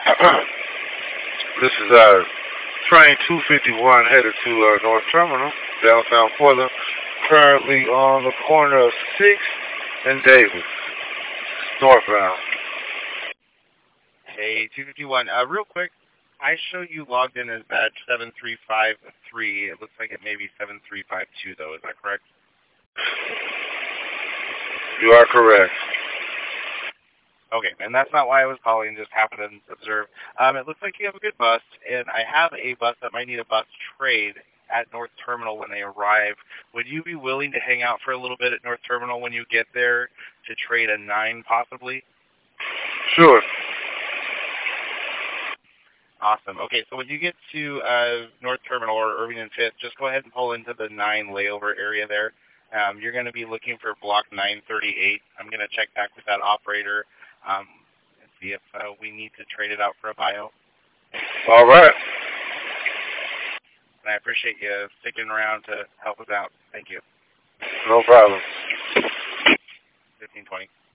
This is train 251 headed to North Terminal, downtown Portland. Currently on the corner of 6th and Davis, northbound. Hey, 251. Real quick, I show you logged in as badge 7353. It looks like it may be 7352, though. Is that correct? You are correct. Okay, and that's not why I was calling, just happened to observe. It looks like you have a good bus, and I have a bus that might need a bus trade at North Terminal when they arrive. Would you be willing to hang out for a little bit at North Terminal when you get there to trade a 9 possibly? Sure. Awesome. Okay, so when you get to North Terminal or Irving and Fifth, just go ahead and pull into the 9 layover area there. You're going to be looking for block 938. I'm going to check back with that operator and see if we need to trade it out for a bio. All right. And I appreciate you sticking around to help us out. Thank you. No problem. 1520.